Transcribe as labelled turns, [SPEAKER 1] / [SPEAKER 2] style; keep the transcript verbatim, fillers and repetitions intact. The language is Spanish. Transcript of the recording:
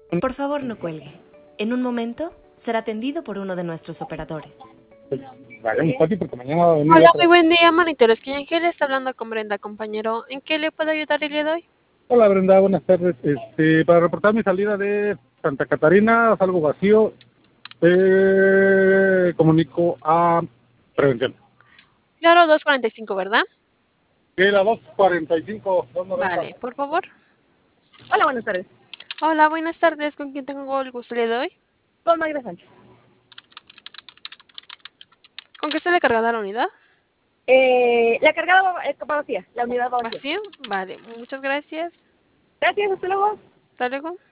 [SPEAKER 1] Por favor, no cuelgue. En un momento será atendido por uno de nuestros operadores.
[SPEAKER 2] Pues, vayamos fácil porque mañana va a venir
[SPEAKER 3] Hola,
[SPEAKER 2] otra.
[SPEAKER 3] muy buen día, monitores. ¿Quién Ángel está hablando con Brenda, compañero? ¿En qué le puedo ayudar el día de hoy?
[SPEAKER 2] Hola Brenda, buenas tardes. Este, para reportar mi salida de Santa Catarina, salgo vacío, eh, comunico a prevención.
[SPEAKER 3] Claro, dos cuarenta y cinco, ¿verdad?
[SPEAKER 2] Que la dos cuarenta y cinco, dos noventa.
[SPEAKER 3] Vale, por favor.
[SPEAKER 4] Hola, buenas tardes.
[SPEAKER 3] Hola, buenas tardes. ¿Con quién tengo el gusto el día de hoy?
[SPEAKER 4] Con Magda Sánchez.
[SPEAKER 3] ¿Con qué está le cargada la unidad?
[SPEAKER 4] Eh, la cargada va, eh, va vacía, la unidad va vacía.
[SPEAKER 3] ¿Vacío? Vale, muchas gracias.
[SPEAKER 4] Gracias, hasta luego.
[SPEAKER 3] Hasta luego.